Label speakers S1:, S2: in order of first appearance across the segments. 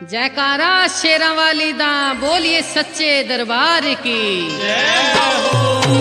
S1: जयकारा शेरा वाली दा बोलिए सच्चे दरबार की
S2: जय हो।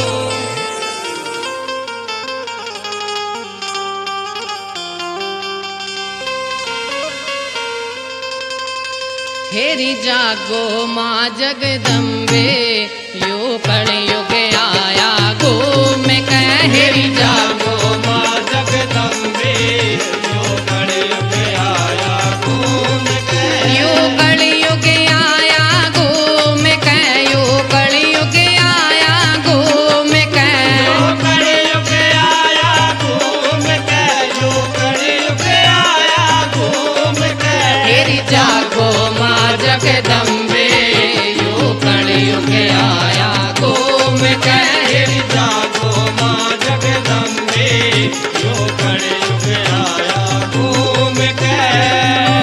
S1: हेरी जागो माँ जगदम्बे यो कलयुग आया गो मैं कह हेरी जागो
S2: माँ जगदम्बे यो कलयुग आया गो मैं कह
S1: यो कलयुग आया गो मैं कह यो कलयुग आया गो मैं कह
S2: यो कलयुग आया गो मैं कह यो कलयुग आया गो मैं कह
S1: हेरी जागो माँ जगदम्बे यो कलयुग आया गो मैं कह
S2: हेरी जागो माँ जगदम्बे यो कलयुग आया गो मैं कह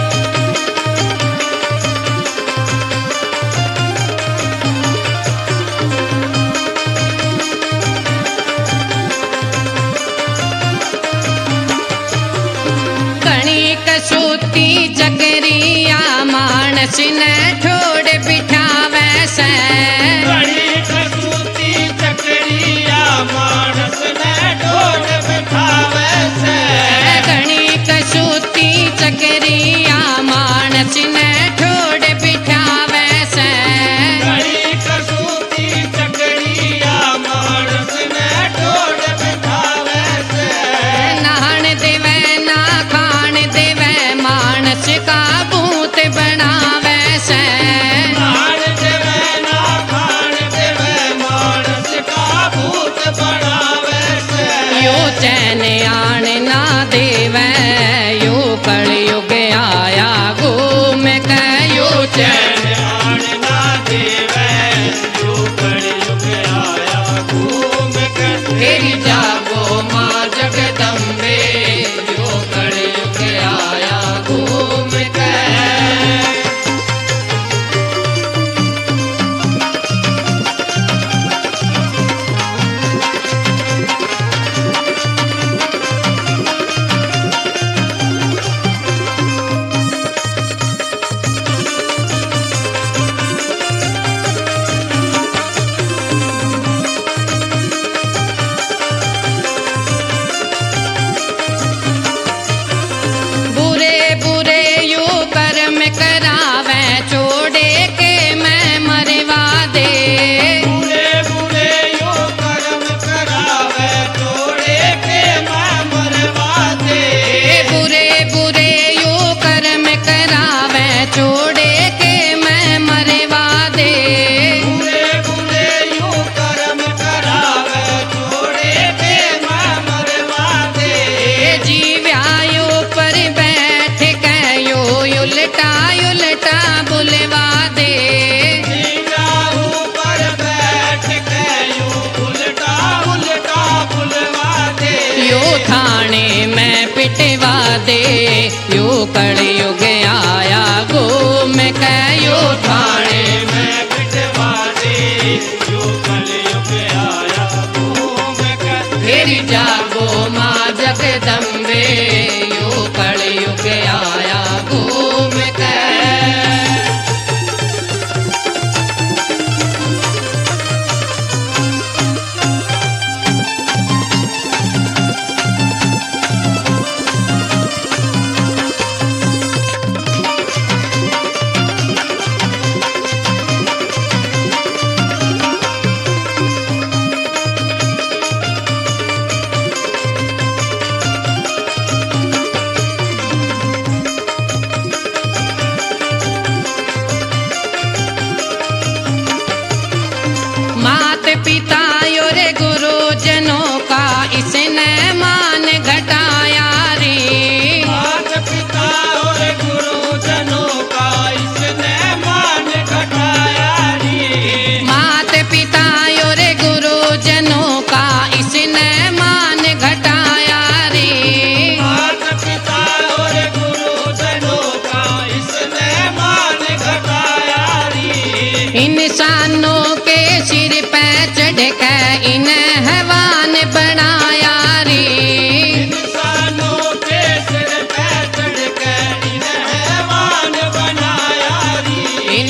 S1: कणी कसूती चकरिया मानस न छोड़ बिठावे से
S2: बड़ी कसूती चकरिया मानस ने ढोल बिठावे से
S1: कणी कसूती चकरिया मानस न छोड़ बिठावे से
S2: बड़ी कसूती चकरिया मानस ने ढोल बिठावे से
S1: नहान देवे ना खान देवे मानस का भूत बनावे से
S2: नान देवे ना खान देवे मानस का भूत बनावे से
S1: यो चैन आन ना देवे यो कलयुग आया गो मैं कह यो चैन
S2: चैन आन ना देवे जो कलयुग आया घूम कर
S1: हेरी जागो माँ जगदम्बे यो कलयुग आया घूम कर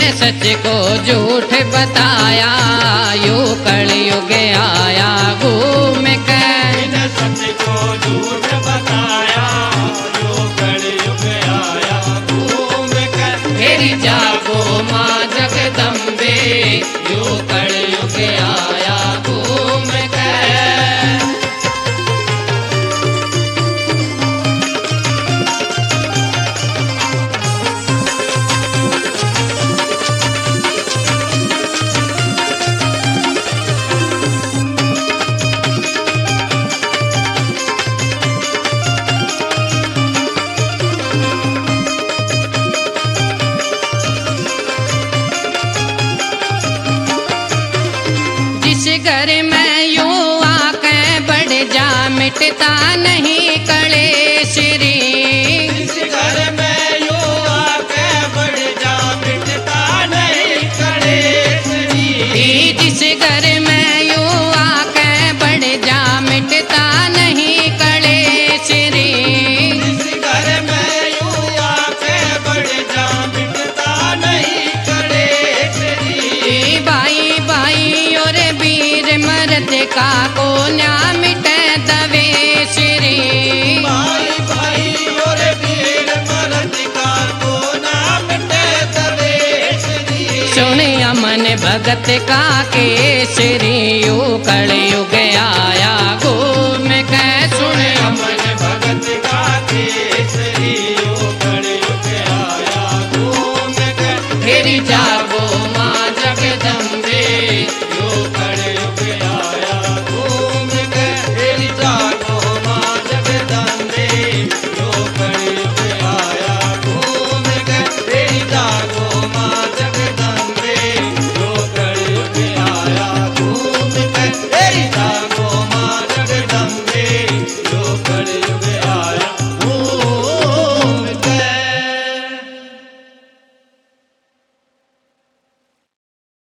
S1: सच को झूठ बताया, यो कलयुग आया घूम के।
S2: बिन सच को झूठ बताया, यो कलयुग आया घूम कर।
S1: तेरी जागो माँ जगदम्बे, यो कलयुग आया घूम के। घर में यूं आके बढ़ जा, मिटता नहीं कलेश रे।
S2: जिस घर में यूं आके बढ़ जा, मिटता नहीं कलेश रे।
S1: जिस घर में यूं आके बढ़ जा, मिटता नहीं कलेश रे।
S2: जिस घर में यूं आके बढ़ जा, मिटता नहीं कलेश रे।
S1: भाई भाई और वीर मर्द का को ना मिटे दवेश रे।
S2: भाई भाई और वीर मर्द का को ना मिटे दवेश रे।
S1: सुन अमन भगत का केसरी, यो कलयुग